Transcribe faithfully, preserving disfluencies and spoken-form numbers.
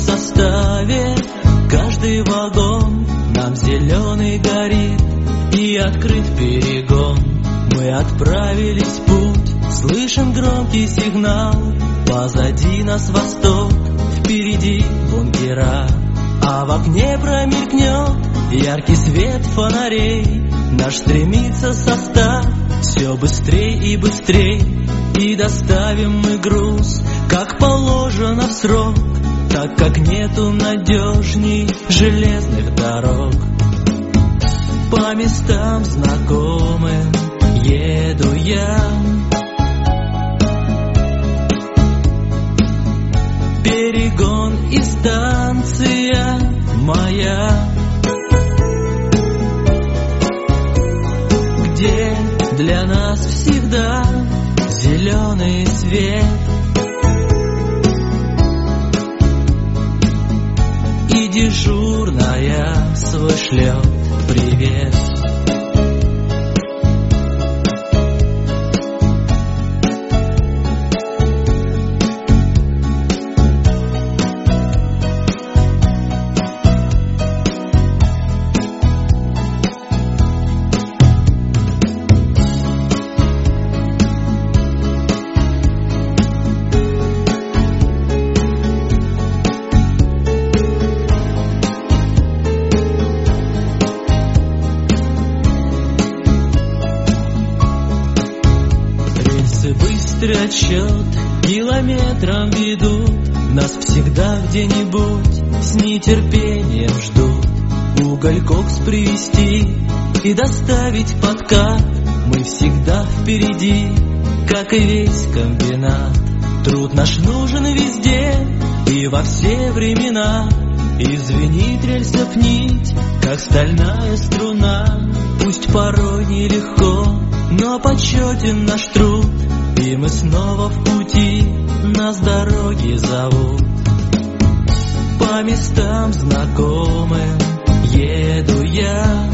составе, каждый вагон нам зеленый горит, и открыт перегон. Мы отправились в путь, слышим громкий сигнал. Позади нас восток, впереди бункера, а в окне промелькнет яркий свет фонарей. Наш стремится состав все быстрей и быстрей, и доставим мы груз, как положено в срок, так как нету надежней железных дорог. По местам знакомым еду я, перегон и станция моя, где для нас всегда зеленый свет и дежурная свой шлет привет. Быстрый отсчет километрам ведут, нас всегда где-нибудь с нетерпением ждут. Уголькокс привезти и доставить подкат, мы всегда впереди, как и весь комбинат. Труд наш нужен везде и во все времена, и звенит рельсов нить, как стальная струна. Пусть порой нелегко, но почетен наш труд, и мы снова в пути, нас дороги зовут. По местам знакомым еду я,